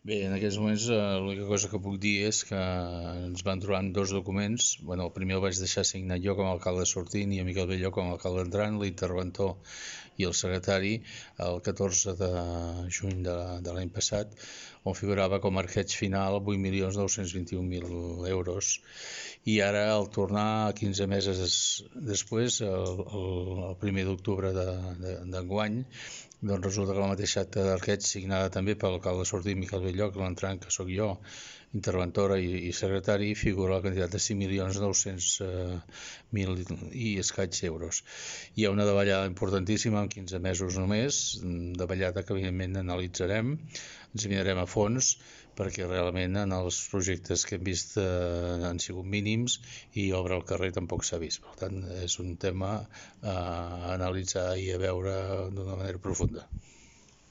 Bé, en aquests moments l'única cosa que puc dir és que ens van trobar dos documents. Bueno, el primer el vaig deixar signat jo com a alcalde sortint i a Miquel Belló com a alcalde entrant, l'interventor i el secretari, el 14 de juny de l'any passat, on figurava com a arqueig final 8.921.000 euros. I ara, al tornar 15 mesos després, el 1 d'octubre d'enguany, doncs resulta que la mateixa acta d'arqueig signada també per l'alcalde sortint Miquel Belloc, l'entrant que sóc jo, interventora i secretari, figura la quantitat de 5.900.000 i escaig euros. Hi ha una davallada importantíssima en 15 mesos només, davallada que evidentment analitzarem, ens mirarem a fons, perquè realment en els projectes que hem vist han sigut mínims i obra al carrer tampoc s'ha vist. Per tant, és un tema a analitzar i a veure d'una manera profunda.